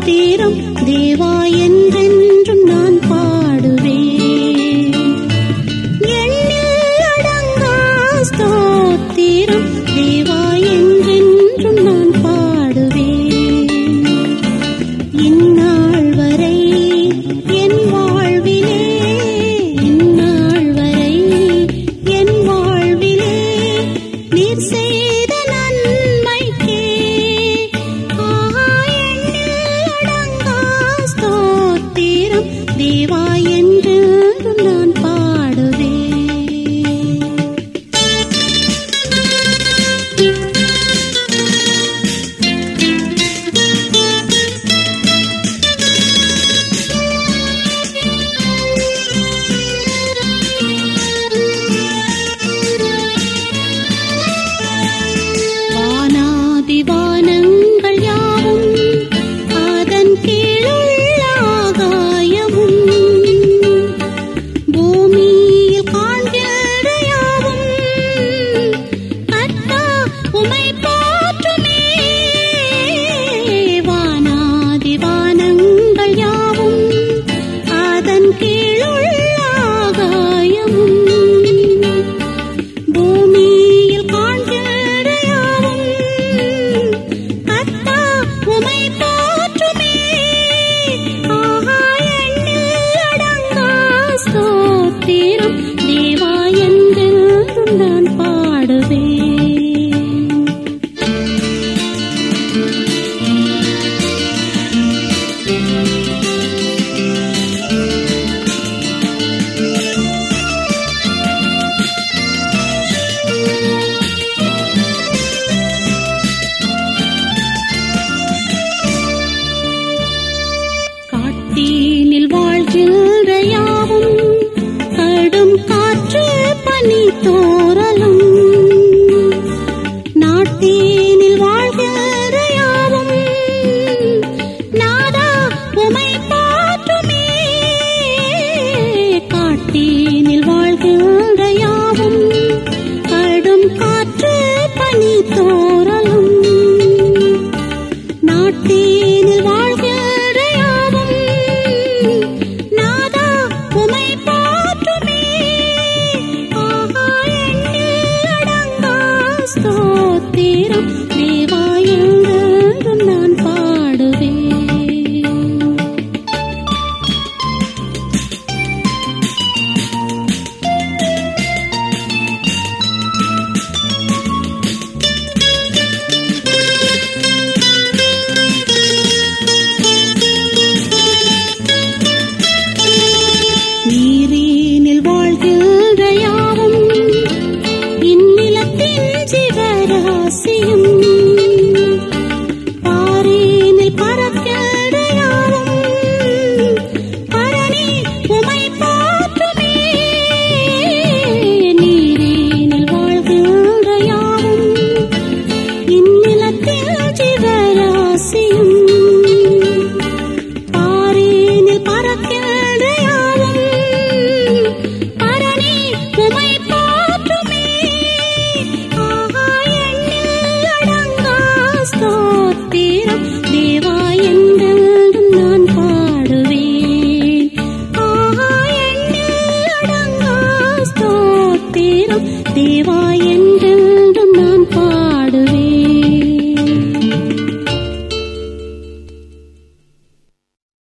ஸ்தோத்திரம் தேவா என்றென்றும் நான் பாடுவேன். எண்ணில் அடங்கா ஸ்தோத்திரம் தேவா என்றென்றும் நான் பாடுவேன். இந்நாள் வரை என் வாழ்விலே, இந்நாள் வரை என் வாழ்விலே நீர் செய்த நன்மைக்கே எண்ணில் அடங்கா ஸ்தோத்திரம் தேவா என்றென்றும் நான் பாடுவேன். வானாதிவானங்கள் யாவும் அதன் கீழுள்ள ஆகாயமும் பூமியில் காண்கிற யாவும் கர்த்தா உம்மை போற்றுமே. வானாதிவானங்கள் யாவும் அதன் கீழுள்ள ஆகாயமும் பூமியில் காண்கிற யாவும் கர்த்தா உம்மை போற்றுமே. எண்ணில் அடங்கா ஸ்தோத்திரம் தேவா என்றென்றும் நான் பாடுவேன். காட்டினில் வாழ்கின்ற யாவும் கடும் காற்று பனி தோறலும் நாட்டினில் வாழ்கின்ற யாவும் நாதா உம்மை போற்றுமே. காட்டினில் வாழ்கின்ற யாவும் கடும் காற்று பனி தோறலும் நாட்டினில் வாழ்கிற யாவும் நாதா உம்மை போற்றுமே. எண்ணில் அடங்கா ஸ்தோத்திரம் தேவா என்றென்றும் நான் பாடுவேன். நீரினில் வாழ்கிற யாவும் இந்நிலத்தின் ஜீவராசியும் பாரினில் பறக்கிற யாவும் பரணி உம்மை போற்றுமே. நீரினில் வாழ்கிற யாவும் இந்நிலத்தின் ஜீவராசியும் பாரினில் பறக்கிற யாவும் பரணி உம்மை